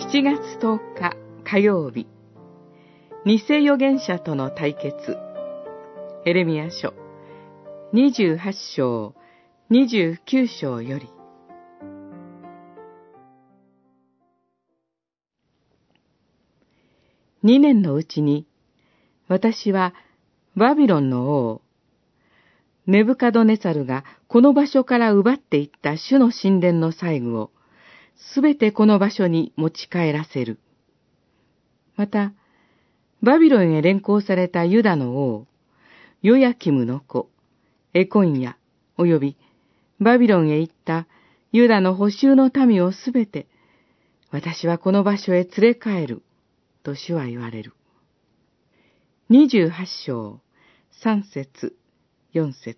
7月10日火曜日、偽預言者との対決。エレミヤ書28章29章より。2年のうちに、私はバビロンの王、ネブカドネザルがこの場所から奪っていった主の神殿の細具を、すべてこの場所に持ち帰らせる。また、バビロンへ連行されたユダの王、ヨヤキムの子、エコンヤ、およびバビロンへ行ったユダの捕囚の民をすべて、私はこの場所へ連れ帰る、と主は言われる。28章、3節、4節。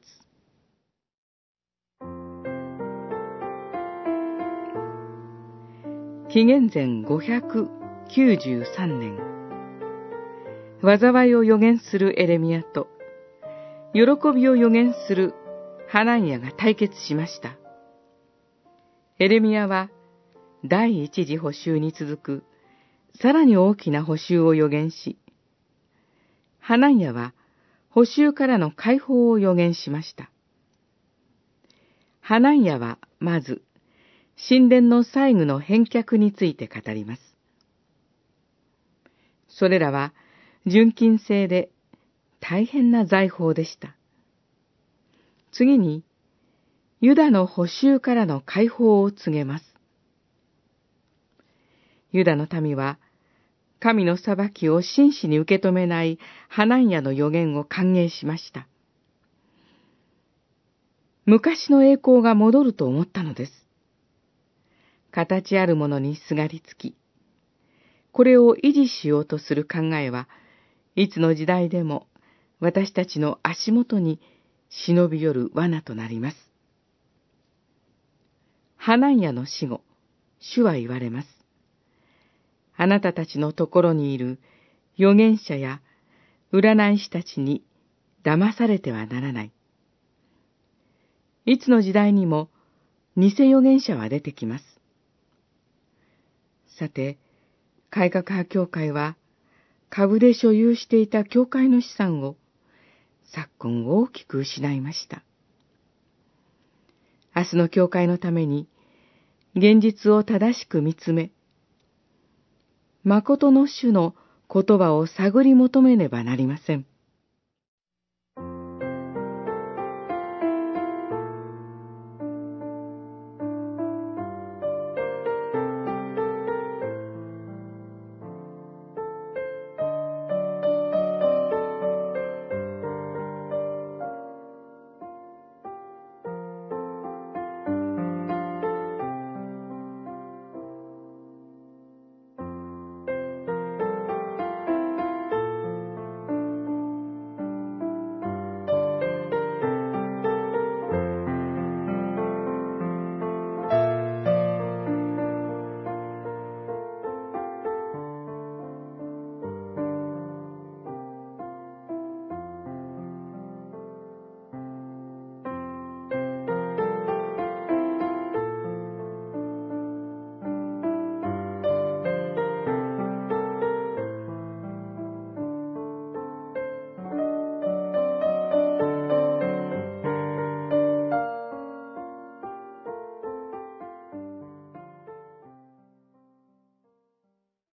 紀元前593年、災いを予言するエレミヤと、喜びを予言するハナンヤが対決しました。エレミヤは、第一次捕囚に続く、さらに大きな捕囚を予言し、ハナンヤは、捕囚からの解放を予言しました。ハナンヤは、まず、神殿の細具の返却について語ります。それらは、純金製で大変な財宝でした。次に、ユダの捕囚からの解放を告げます。ユダの民は、神の裁きを真摯に受け止めないハナンヤの予言を歓迎しました。昔の栄光が戻ると思ったのです。形あるものにすがりつき、これを維持しようとする考えは、いつの時代でも私たちの足元に忍び寄る罠となります。ハナンヤの死後、主は言われます。あなたたちのところにいる預言者や占い師たちに騙されてはならない。いつの時代にも偽預言者は出てきます。さて、改革派教会は株で所有していた教会の資産を昨今大きく失いました。明日の教会のために現実を正しく見つめ、誠の主の言葉を探り求めねばなりません。